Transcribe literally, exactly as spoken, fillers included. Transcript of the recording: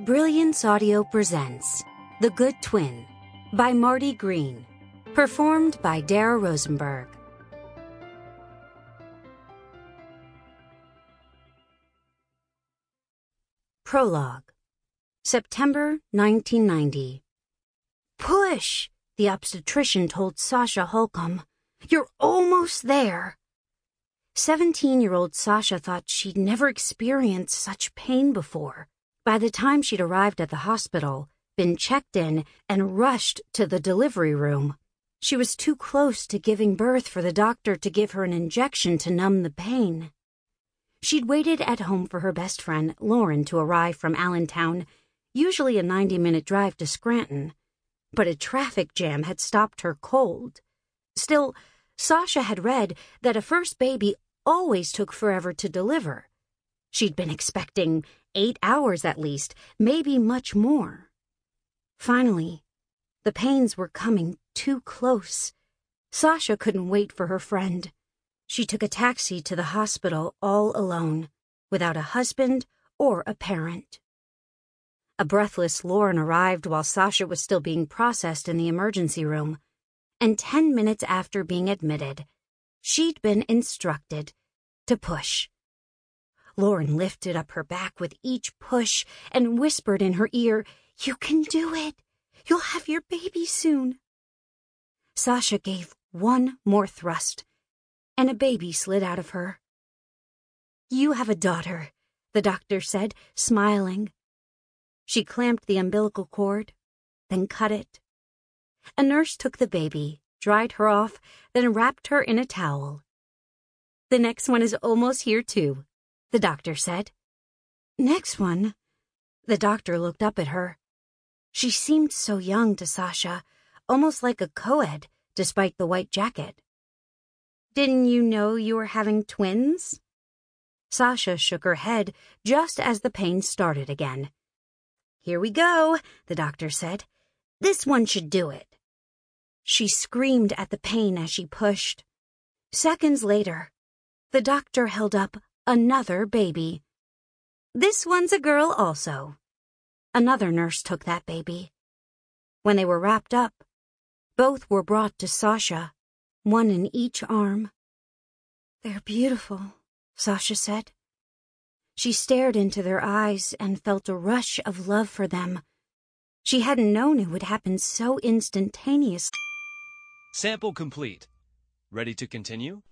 Brilliance Audio presents The Good Twin by Marty Green, performed by Dara Rosenberg. Prologue. September nineteen ninety. "Push," the obstetrician told Sasha Holcomb. "You're almost there." Seventeen-year-old Sasha thought she'd never experienced such pain before. By the time she'd arrived at the hospital, been checked in, and rushed to the delivery room, she was too close to giving birth for the doctor to give her an injection to numb the pain. She'd waited at home for her best friend, Lauren, to arrive from Allentown, usually a ninety-minute drive to Scranton. But a traffic jam had stopped her cold. Still, Sasha had read that a first baby always took forever to deliver. She'd been expecting eight hours at least, maybe much more. Finally, the pains were coming too close. Sasha couldn't wait for her friend. She took a taxi to the hospital all alone, without a husband or a parent. A breathless Lauren arrived while Sasha was still being processed in the emergency room, and ten minutes after being admitted, she'd been instructed to push. Lauren lifted up her back with each push and whispered in her ear, "You can do it. You'll have your baby soon." Sasha gave one more thrust, and a baby slid out of her. "You have a daughter," the doctor said, smiling. She clamped the umbilical cord, then cut it. A nurse took the baby, dried her off, then wrapped her in a towel. "The next one is almost here, too," the doctor said. "Next one?" The doctor looked up at her. She seemed so young to Sasha, almost like a co-ed, despite the white jacket. "Didn't you know you were having twins?" Sasha shook her head just as the pain started again. "Here we go," the doctor said. "This one should do it." She screamed at the pain as she pushed. Seconds later, the doctor held up another baby. "This one's a girl also." Another nurse took that baby. When they were wrapped up, both were brought to Sasha, one in each arm. "They're beautiful," Sasha said. She stared into their eyes and felt a rush of love for them. She hadn't known it would happen so instantaneously. Sample complete. Ready to continue?